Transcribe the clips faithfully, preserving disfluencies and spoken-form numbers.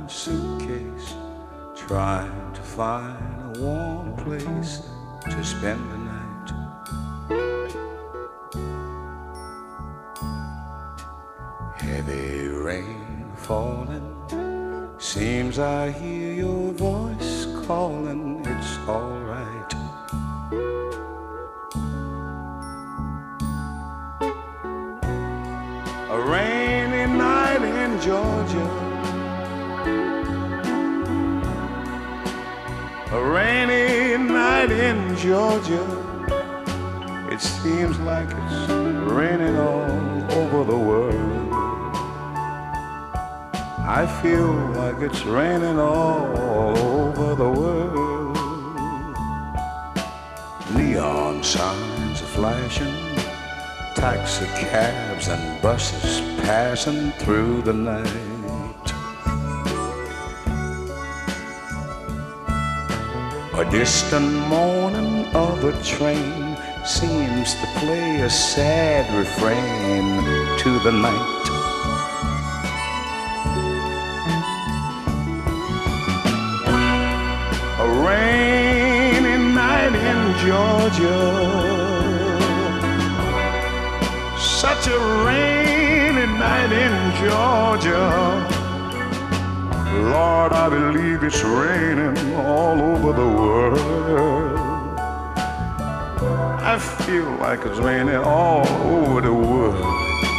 suitcase, trying to find a warm place to spend the night. Heavy rain falling, seems I hear your voice calling, it's all right. A rainy night in Georgia, a rainy night in Georgia. It seems like it's raining all over the world. I feel like it's raining all over the world. Neon signs are flashing, taxi cabs and buses passing through the night. A distant moaning of a train seems to play a sad refrain to the night. A rainy night in Georgia, such a rainy night in Georgia. Lord, I believe it's raining all over the world. I feel like it's raining all over the world.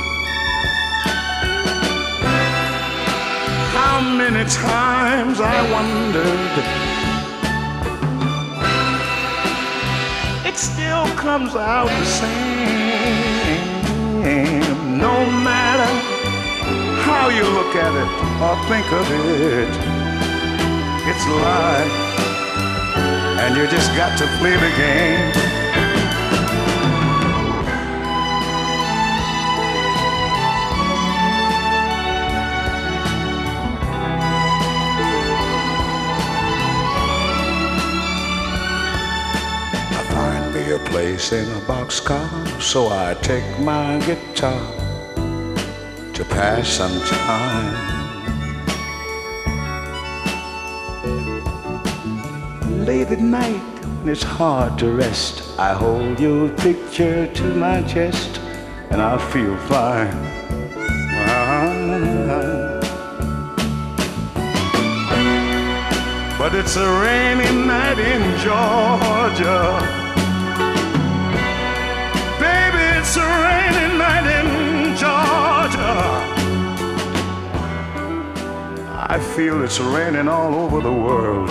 How many times I wondered, it still comes out the same. No matter how you look at it or think of it, it's life, and you just got to play the game. A place in a boxcar, so I take my guitar to pass some time. Late at night, it's hard to rest. I hold your picture to my chest, and I feel fine. But it's a rainy night in Georgia. It's a rainy night in Georgia. I feel it's raining all over the world.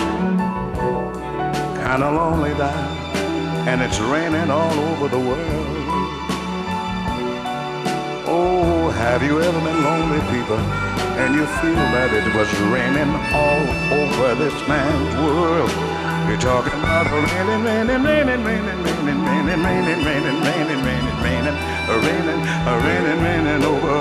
Kinda lonely down, and it's raining all over the world. Oh, have you ever been lonely, people, and you feel that it was raining all over this man's world? You're talking about raining, raining, raining, raining, raining, raining, raining, raining, raining, raining, raining, raining, raining, raining over